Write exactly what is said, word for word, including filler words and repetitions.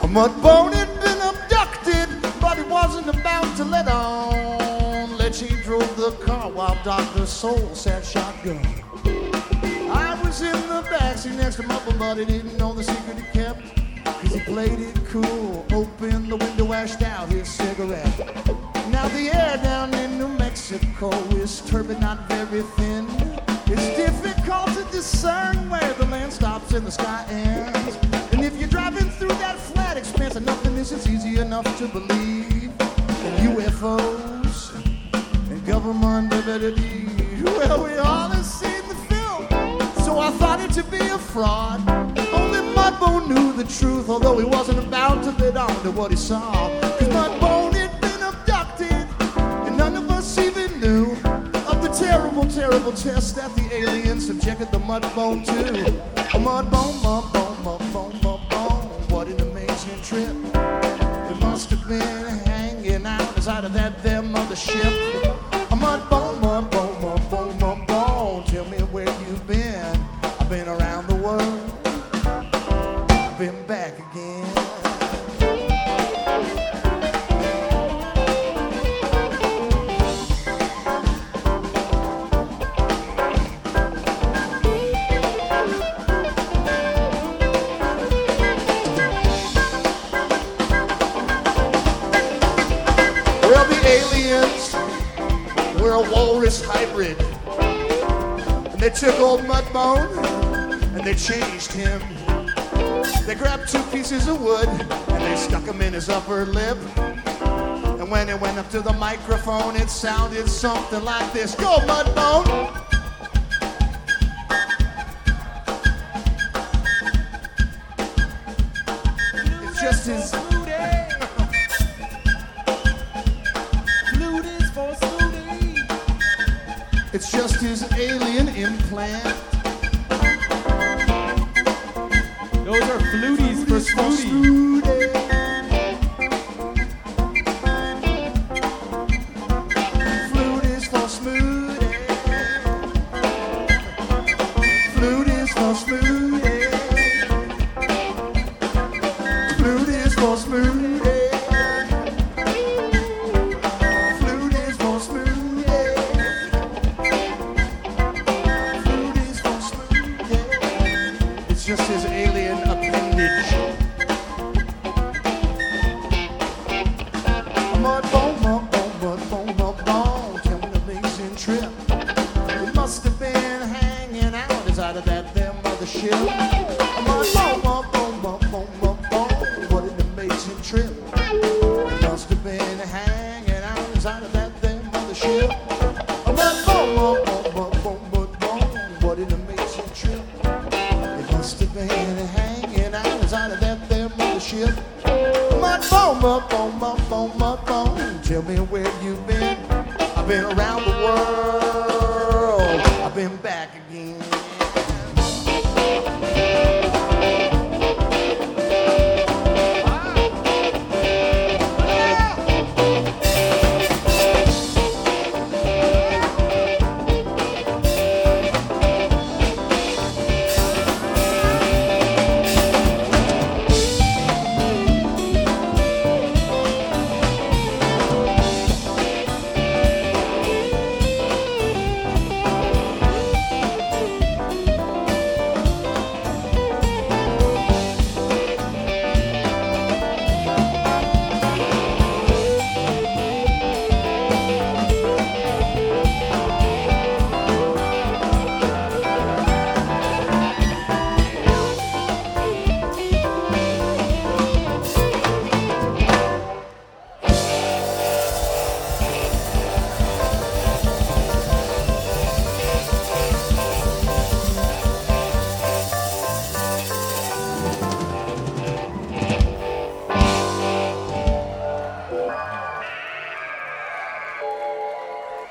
Mudbone had been abducted, but he wasn't about to let on. Letchy drove the car while Doctor Soul sat shotgun. I was in the backseat next to Mudbone, but he didn't know the secret he kept, cause he played it cool, opened the window, ashed out his cigarette. Now the air down in New Mexico is turbid, not very thin. It's difficult to discern where the land stops and the sky ends. And if you're driving through that flat expanse of nothingness, it's easy enough to believe in U F Os and government divinity. Well, we all have seen the film, so I thought it to be a fraud. Only Mudbone knew the truth, although he wasn't about to let on to what he saw. Cause Mudbone had been abducted, and none of us even knew of the terrible, terrible test that the aliens subjected the Mudbone to. A Mudbone, Mudbone, Mudbone, Mudbone, what an amazing trip. It must have been hanging out inside of that there mothership. A Mudbone, Mudbone, Mudbone, Mudbone, tell me where you've been. I've been around the world, I've been back again. Well, the aliens were a walrus hybrid, and they took old Mudbone and they changed him. They grabbed two pieces of wood and they stuck them in his upper lip. And when it went up to the microphone, it sounded something like this. Go, Mudbone! It's just his... It's just his alien implant. Those are fluties for Snooty. Flute is for Smooty. Flute is for Smooty. Flute is for Smooty. Flute is for Smooty. Flute is for Smooty. It's just his alien appendage. Mudbone, Mudbone, Mudbone, Mudbone, tell me the amazing trip. It must have been hanging out inside of that there mothership. Mudbone, Mudbone, Mudbone, Mudbone, what an amazing trip. It must have been hanging out inside of that there mothership. Mudbone, Mudbone, Mudbone, Mudbone, what an amazing trip. It must have been hanging out inside of that there mothership. Mudbone, Mudbone, Mudbone, Mudbone, tell me where you've been. I've been around the world, I've been back again.